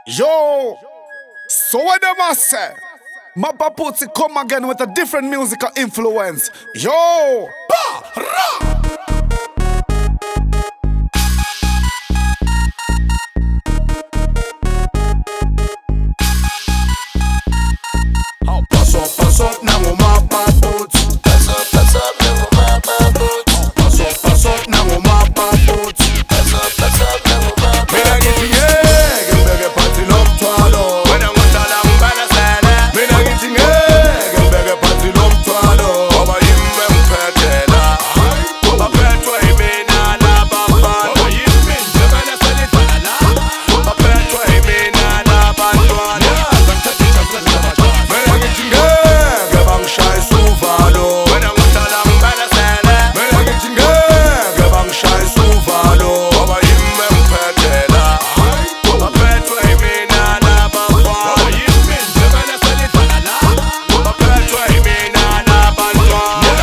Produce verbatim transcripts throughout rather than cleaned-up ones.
Yo, so what them a say? My Papuzi come again with a different musical influence. Yo, ba, ra. Oh, pass up, pass up, now my Papuzi. Pass up, pass up, now my Papuzi. Pass up, pass up, now my Papuzi. Pass up, pass up, now my Me na get yeah, get bege party love twalo. When I want to long bana sana. Me na get yeah, get bege party love twalo. Baba yimbe mpetela. Baba petwa imena la baba. Baba yimbe njemana sali twala. Baba petwa imena la bantwana. Me na get yeah, get bang shy suvalo. When I want to long bana sana. Me na get yeah, get bang shy suvalo. Baba yimbe mpetela. Baba petwa imena la baba. Baba yimbe njemana sali twala. Baba petwa imena la bantwana.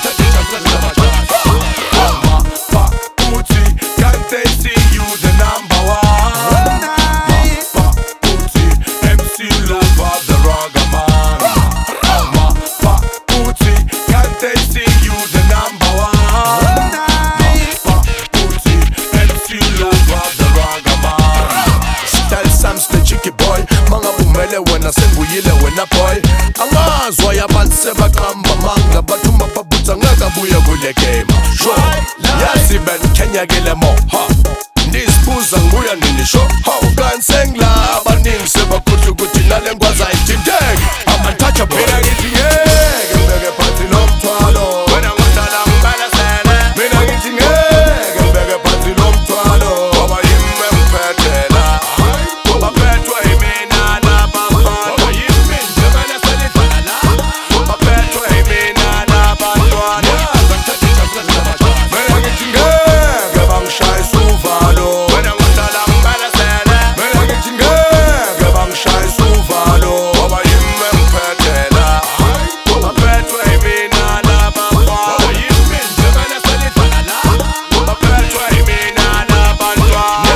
Mama, Papuzi, can't they see you the number one? Mama, Papuzi, M C love of the ragga man. Mama, Papuzi, can't they see you the number one? Mama, Papuzi, M C love of the ragga man. Tell Sam's the cheeky boy, mga bumele wena senguyile wena boy. Angazwa yabantu sebaqamba manga, bathu mapaputsa ngakabuya kule game. Sho, yazi ben Kenya gele mo, ha. Ndisibuza nguya nini sho, ha. Ukansengla abaningi sebakhuthi ukuthi nale ngwazi ayithinteki. I'm untouchable. Mina ngithi ngeke ngibeke phansi lo mthwalo. When I want to long bana sana. Mina ngithi ngeke ngibeke phansi lo mthwalo. Baba yimbe mpetela. Baba petwa imena la baba. Baba yimbe njemana sali twala. Baba petwa imena la bantwana. Mina ngithi ngeke bangishaye suvalo. When I want to long bana sana. Mina ngithi ngeke bangishaye suvalo. Baba yimbe mpetela. Baba petwa imena la baba. Baba yimbe njemana sali twala. Baba petwa imena la bantwana.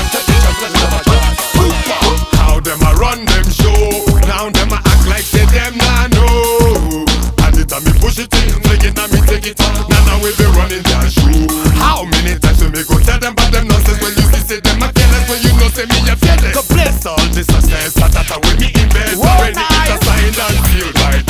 How them a run them show? Now them a act like say them nah know. And it a me push it in, take it and me take it. Now now we be running their shoe. How many times we me go tell them about them nonsense when you see say them a careless when you know say me a fearless. God bless all the success that that way me invest. When it is a sign and feel right.